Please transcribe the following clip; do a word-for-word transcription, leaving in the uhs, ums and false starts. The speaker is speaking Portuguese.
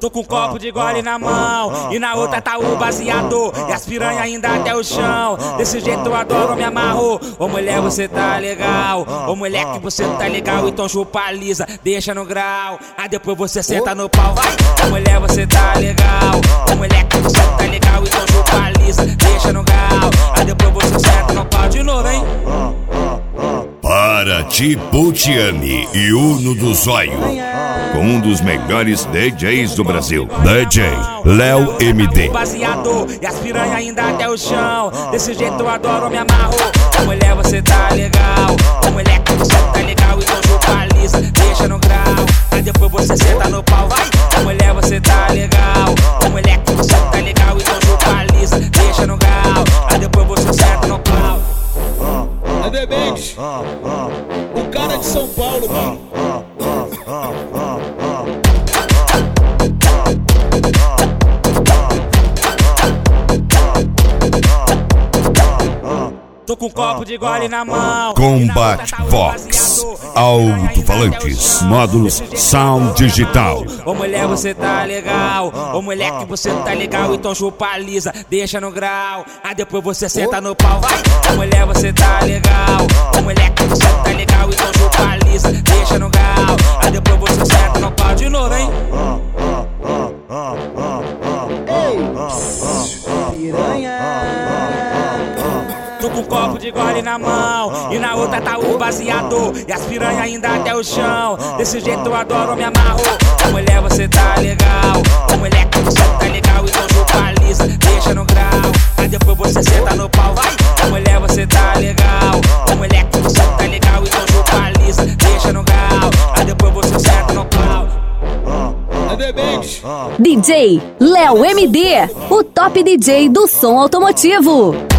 Tô com um copo de gole na mão e na outra tá o baseado e as piranha ainda até o chão. Desse jeito eu adoro, me amarro. Ô mulher, você tá legal. Ô moleque, você tá legal. Então chupa lisa, deixa no grau. Aí depois você senta no pau, vai. Ô mulher, você tá legal. Ô moleque, você tá legal. Então chupa lisa, deixa no grau. Aí depois você senta no pau de novo, hein? Paraty Putiani e Uno do Zóio, com um dos melhores D Js do Brasil, D J Léo M D. Baseado e as piranha ainda até o chão. Desse jeito eu adoro, me amarro. Ô mulher, você tá legal. Ô moleque, você tá legal. Então chupa lisa, deixa no grau. Aí depois você senta no pau, vai. Ô mulher, você tá legal. Ô moleque, você tá legal. Então chupa lisa, deixa no grau. Aí depois você senta no pau. É The Banks, o cara de São Paulo, mano. Tô com um copo de gole na mão. Combat Vox, alto-falantes, módulos sound digital. Ô mulher, você tá legal. Ô moleque, você tá legal. Então chupa lisa, deixa no grau. Aí depois você senta no pau, vai. Ô mulher, você tá legal. Ô moleque, você tá legal. Então chupa lisa, deixa no grau. Aí depois você senta no pau de novo, hein? Ei, piranha. Tô com um copo de gole na mão e na outra tá o baseado e as piranha ainda até o chão. Desse jeito eu adoro, me amarro. Ô mulher, você tá legal. Ô moleque, você tá legal. Então chupa lisa, deixa no grau. Aí depois você senta no pau, vai. Ô mulher, você tá legal. Ô moleque, você tá legal. Então chupa lisa, deixa no grau. Aí depois você senta no pau. É The Banks, D J Léo M D, o top D J do som automotivo.